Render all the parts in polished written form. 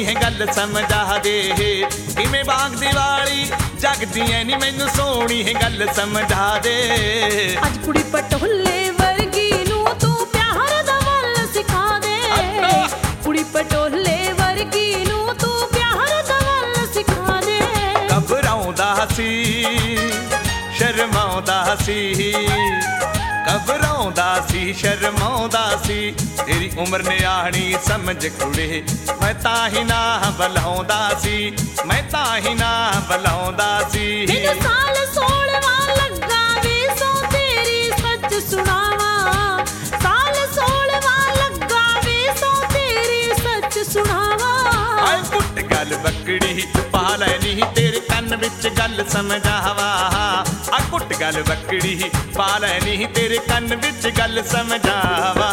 है गल समझा दे किवें बाग दिवाली जगदी ऐ नी मैनू सोहनी है गल समझा दे अज कुड़ी पटोले वर्गी नू तू प्यार दा वल सिखा दे कुड़ी पटोले वर्गी नू तू प्यार दा वल सिखा दे घबराउंदा सी शर्माउंदा सी घबराउंदा सी शर्माउंदा सी तेरी उम्र ने आनी समझ कुड़े मैं ताही ना बुलाउंदा सी मैं ताही ना बुलाउंदा सी मैनू साल 16वां लगा वे सो तेरी सच सुनावा साल 16वां लगा वे सो तेरी सच सुनावा आए पुट गल बकड़ी पा लैनी तेरे कन्न विच गल समझावा आ कुट गल बकड़ी पा लैनी तेरे कन्न विच गल समझावा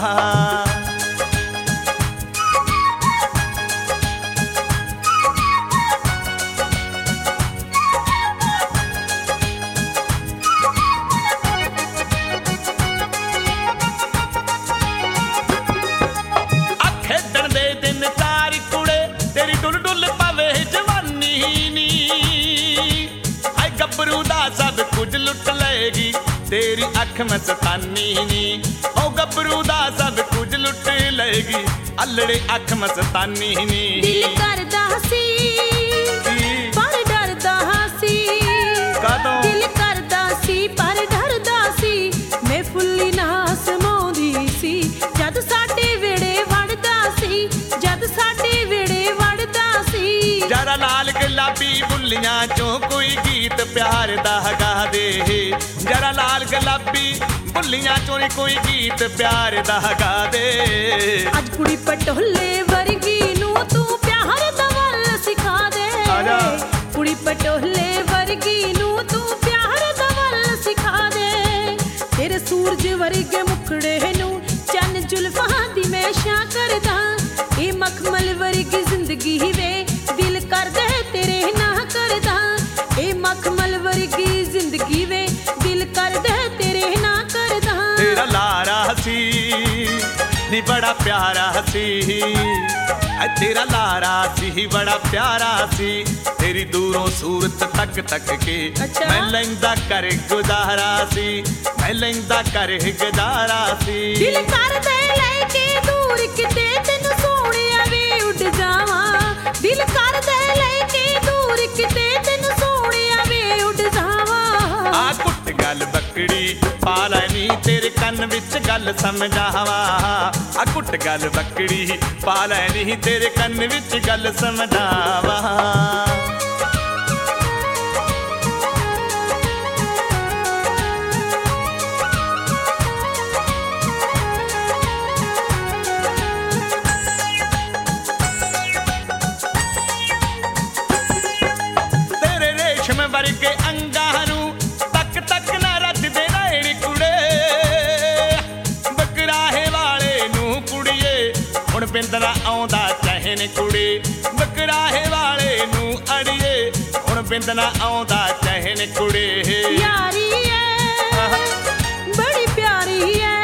सब कुछ लुट लेगी तेरी अख मस्तानी नी ओ गबरू दा सब कुछ लुट लेगी अल्लड़े अख मस्तानी नी दिल करदा सी पर डरदा सी कादों दिल करदा सी पर डरदा सी मैं फुल्ली ना समाउंदी सी जद साडे वेड़े वड़दा सी जद साडे वेड़े वड़दा सी जरा लाल गुलाबी बुल्लियां चों कोई गीत प्यार दा गा दे जरा लाल गुलाबी बुल्लियां चों कोई गीत प्यार दा गा दे अज कुड़ी पटोले वर्गी नू तू प्यार दा वल सिखा दे कुड़ी पटोले वर्गी नू तू प्यार दा वल सिखा दे तेरे सूरज वर्गे मुखड़े नू चन जुल्फां दी मैशा करदा ए मखमल वर्गी जिंदगी वे दिल करदे तेरे ना करदा ए मखमल वर्गी जिंदगी वे दिल करदे तेरे ना करदा तेरा लारा सी नी बड़ा प्यारा सी तेरा लारा सी बड़ा प्यारा सी तेरी दूरों सूरत तक तक के मैं लैंदा कर गुजारा सी मैं लैंदा कर गुजारा सी दिल करदे लेके दूर किते तैनू सोहणिया वे उड़ जावा दिल करदे लेके दूर किते तैनू सोहणिया वे उड़ जावा आ कुट गल बकड़ी पा लैनी तेरे कन्न विच गल समझावा आ कुट गल बकड़ी पा लैनी तेरे कन्न विच गल समझावा वर्गे अंगारू तक तक ना रज दे नैण कुड़े बकराहे वाले नू कुड़िए हुण बिंदना आउंदा चहन कुड़े बकराहे वाले नू अड़िए हुण बिंदना आउंदा चहन कुड़े यारी है बड़ी प्यारी है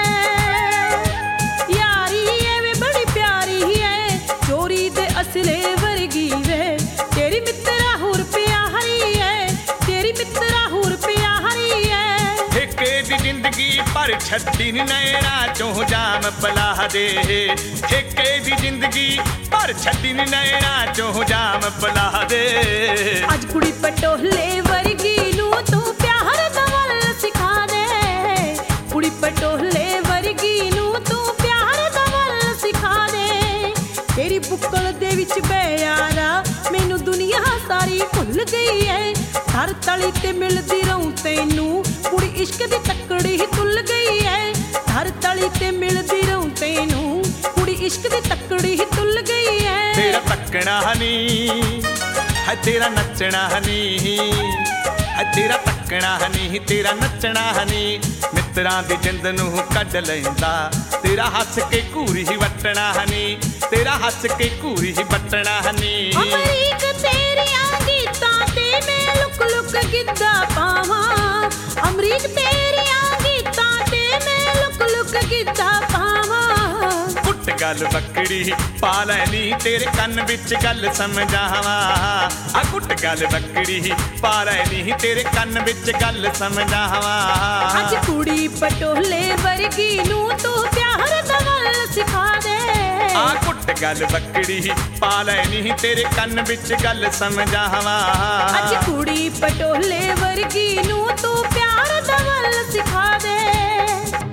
यारी है वे बड़ी प्यारी है चोरी दे असले वर्गी वे तेरी मित्रा होर प्यारी है तेरी मित्रा होर प्यारी है ठेके दी जिंदगी पर छड्डी नैना चों जाम पला दे ठेके दी जिंदगी पर छड्डी नैना चों जाम पला दे अज कुड़ी पटोले वर्गी नू तू प्यार दा वल सिखा दे कुड़ी पटोले वर्गी नू तू प्यार दा वल सिखा दे तेरी बुक्कल दे विच बेयारा मैनू दुनिया सारी भुल गई है हर तली ते मिलदी रहूं तैनू कुड़ी इश्क दी तकड़ी ही तुल गई है हर तली ते मिलदी रहूं तैनू कुड़ी इश्क दी तकड़ी ही तुल गई है तेरा तकना नी है तेरा नचना नी है तेरा तकना नी तेरा नचना नी मित्रां दी जिंद नूं कढ लैंदा तेरा हस के घूरी ही वटना नी तेरा हस के घूरी ही वटना नी अमरीक तेरियां गीतां ते मैं लुक लुक गिद्दा पावां अमरीक तेरियां गीतां ते मैं लुक लुक गिद्दा पावां गल बकड़ी पा लैनी तेरे कन्न विच गल समझावा आ कुट गल बकड़ी पा लैनी तेरे कन्न विच गल समझावा अज कुड़ी पटोले वर्गी नू तू प्यार दा गल सिखा दे आ कुट गल बकड़ी पा लैनी तेरे कन्न विच गल समझावा अज कुड़ी पटोले वर्गी नू तू प्यार दा गल सिखा दे